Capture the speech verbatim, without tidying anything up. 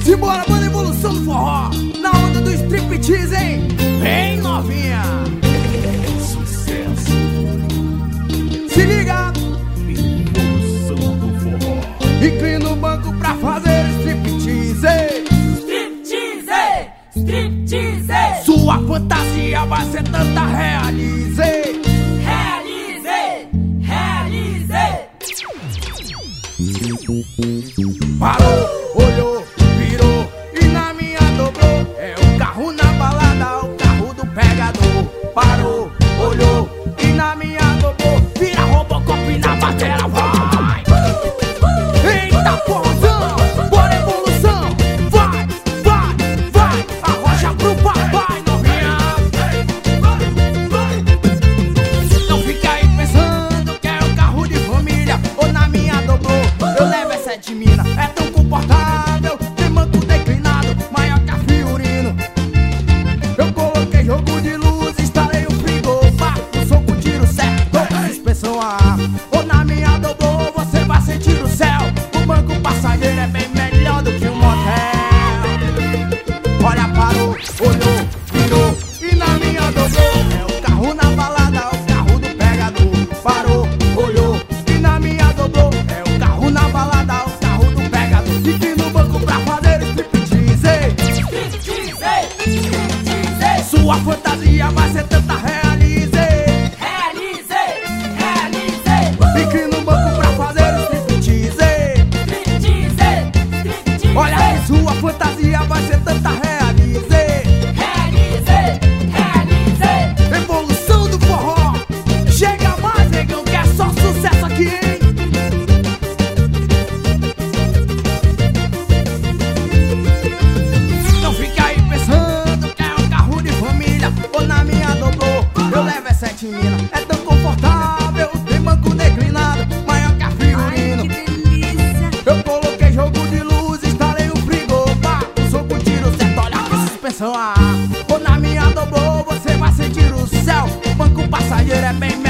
Simbora, banda Evolução do Forró, na onda do striptease, hein? Vem, novinha! Sucesso. Se liga! Evolução do Forró. Inclina o banco pra fazer striptease. Striptease, striptease. Sua fantasia vai ser tanta, realize. Realize, realize. Parou, olhou, virou e na minha dobrou. É o carro na balada, o carro do pegador. Parou, olhou e na minha dobrou. Vira Robocop na batera, vai! Eita porrozão, bora evolução. Vai, vai, vai, arrocha pro papai, novinha. Não fica aí pensando que é o carro de família ou na minha dobrou. Eu levo essa de mina, é tão comportável, tem manco declinado, maior que a Fiorino. Eu coloquei jogo de luz, instalei o frigobar, o som com tiro certo, tô com suspensão a ar. Ou na minha dobrou, você vai sentir o céu. O banco passageiro é bem melhor do que um motel. Olha, parou, olhou, virou e na minha dobrou. É o carro na balada, o carro do pegador. Parou, olhou e na minha dobrou. É o carro na balada, o carro do pegador. Fique no banco pra fazer striptease. Striptease, striptease. Sua fantasia vai ser tanta, realize. Realize, realize. Fique no banco pra fazer striptease. Striptease, striptease. Olha aí, sua fantasia vai ser tanta, realize. Realize, realize. Evolução do forró. Chega mais, negão, que é só sucesso aqui, hein? Não fica aí pensando que é um carro de família ou na minha dobrou. Eu levo essa sete mina, é tão confortável, tem banco declinado, maior que a Fiorino. delícia. Eu coloquei jogo de luz, instalei o frigobar, o som com tiro certo, olha que suspensão a ar. Ou na minha dobrou, você vai sentir o céu. O banco passageiro é bem